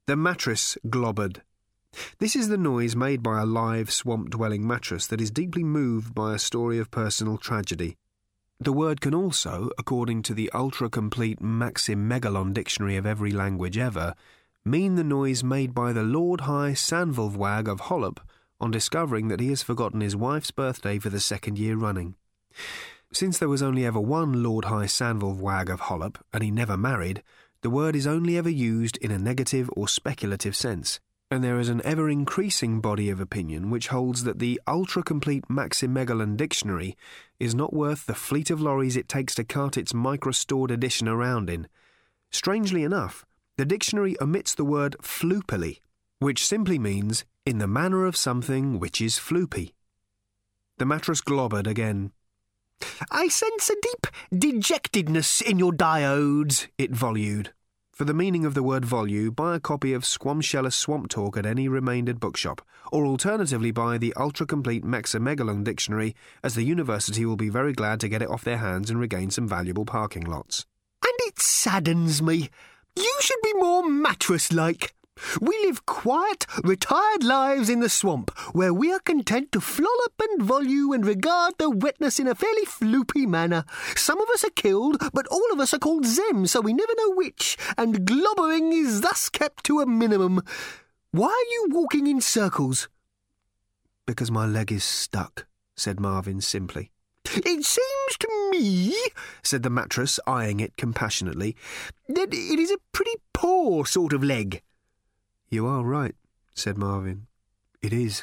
The mattress globbered. This is the noise made by a live, swamp-dwelling mattress that is deeply moved by a story of personal tragedy. The word can also, according to the ultra-complete Maximegalon Dictionary of every language ever, mean the noise made by the Lord High Sandvalwag of Hollop on discovering that he has forgotten his wife's birthday for the second year running. Since there was only ever one Lord High Sandvalwag of Hollop, and he never married, the word is only ever used in a negative or speculative sense, and there is an ever-increasing body of opinion which holds that the ultra-complete Maximegalon Dictionary is not worth the fleet of lorries it takes to cart its micro-stored edition around in. Strangely enough, the dictionary omits the word floopily, which simply means in the manner of something which is floopy. The mattress globbered again. "I sense a deep dejectedness in your diodes," it volued. For the meaning of the word volue, buy a copy of Squamshella Swamp Talk at any remaindered bookshop, or alternatively buy the ultra-complete Maximegalon Dictionary, as the university will be very glad to get it off their hands and regain some valuable parking lots. "And it saddens me. You should be more mattress-like. We live quiet, retired lives in the swamp, where we are content to flollop and volue and regard the wetness in a fairly floopy manner. Some of us are killed, but all of us are called Zem, so we never know which, and globbering is thus kept to a minimum. Why are you walking in circles?" "Because my leg is stuck," said Marvin simply. "It seems to me," said the mattress, eyeing it compassionately, "that it is a pretty poor sort of leg." "You are right," said Marvin. "It is."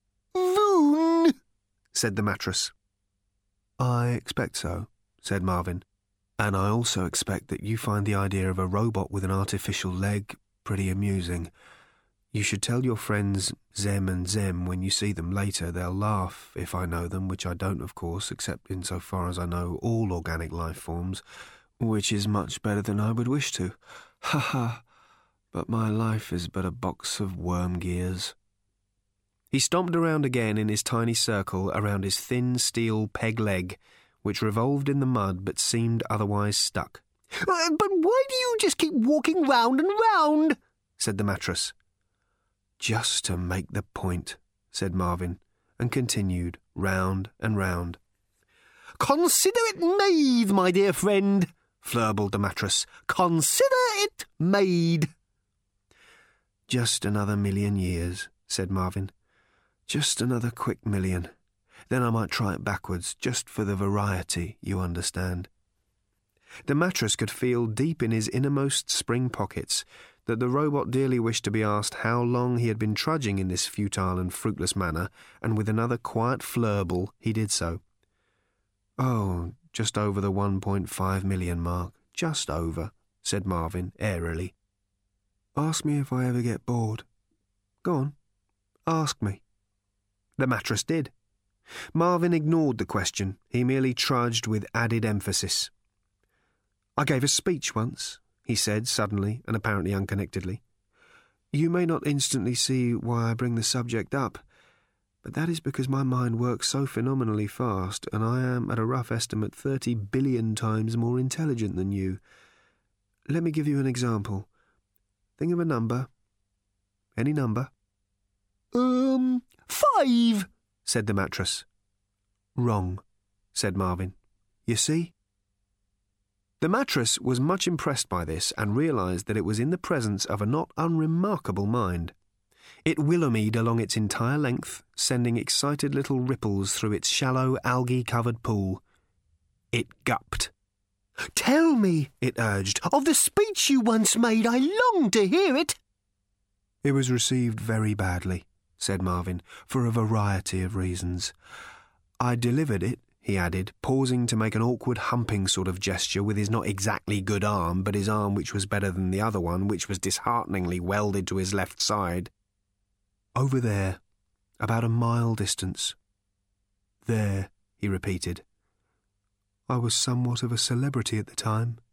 "Voon," said the mattress. "I expect so," said Marvin. "And I also expect that you find the idea of a robot with an artificial leg pretty amusing. You should tell your friends Zem and Zem when you see them later. They'll laugh if I know them, which I don't, of course, except insofar as I know all organic life forms, which is much better than I would wish to. Ha ha! But my life is but a box of worm gears." He stomped around again in his tiny circle around his thin steel peg leg, which revolved in the mud but seemed otherwise stuck. "But why do you just keep walking round and round?" said the mattress. "Just to make the point," said Marvin, and continued round and round. "Consider it made, my dear friend," flurbled the mattress. "Consider it made." "Just another 1,000,000 years," said Marvin. "Just another quick 1,000,000. Then I might try it backwards, just for the variety, you understand." The mattress could feel deep in his innermost spring pockets that the robot dearly wished to be asked how long he had been trudging in this futile and fruitless manner, and with another quiet flurble he did so. "Oh, just over the 1.5 million mark, just over," said Marvin airily. "Ask me if I ever get bored. Go on, ask me." The mattress did. Marvin ignored the question. He merely trudged with added emphasis. "I gave a speech once," he said suddenly and apparently unconnectedly. "You may not instantly see why I bring the subject up, but that is because my mind works so phenomenally fast, and I am, at a rough estimate, 30 billion times more intelligent than you. Let me give you an example. Think of a number. Any number." 5, said the mattress. "Wrong," said Marvin. "You see?" The mattress was much impressed by this and realised that it was in the presence of a not unremarkable mind. It willow-mead along its entire length, sending excited little ripples through its shallow, algae-covered pool. It gupped. "Tell me," it urged, "of the speech you once made. I long to hear it." "It was received very badly," said Marvin, "for a variety of reasons. I delivered it," he added, pausing to make an awkward humping sort of gesture with his not exactly good arm, but his arm which was better than the other one, which was dishearteningly welded to his left side. "Over there, about a mile distance." "There," he repeated. "I was somewhat of a celebrity at the time.